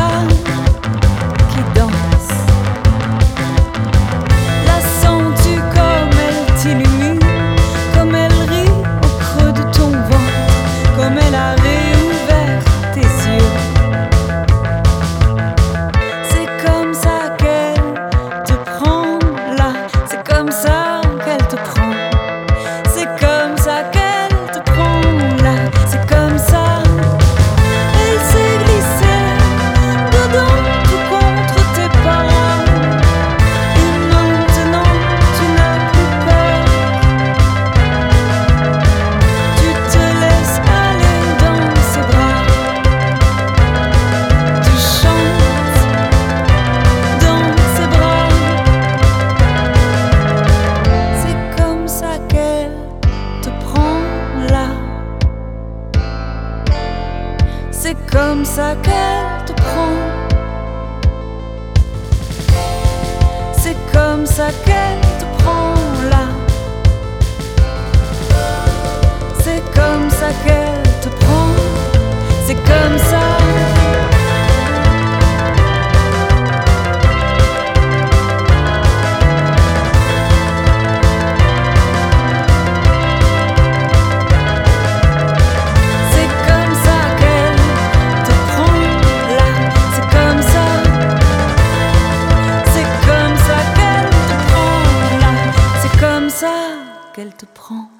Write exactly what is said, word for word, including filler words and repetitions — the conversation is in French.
ça qui danse. La sens-tu comme elle t'illumine, comme elle rit au creux de ton ventre, comme elle a réouvert tes yeux. C'est comme ça qu'elle te prend là, c'est comme ça qu'elle te prend. C'est comme ça qu'elle te prend là, c'est comme ça. Elle s'est glissée dedans, tout contre tes paroles. Et maintenant tu n'as plus peur. Tu te laisses aller dans ses bras. Tu chantes dans ses bras. C'est comme ça qu'elle te prend là. C'est comme ça qu'elle te prend. C'est comme ça qu'elle te prend là. C'est comme ça qu'elle te prend. C'est comme ça. C'est comme ça qu'elle te prend là. C'est comme ça. C'est comme ça qu'elle te prend là. C'est comme ça qu'elle te prend.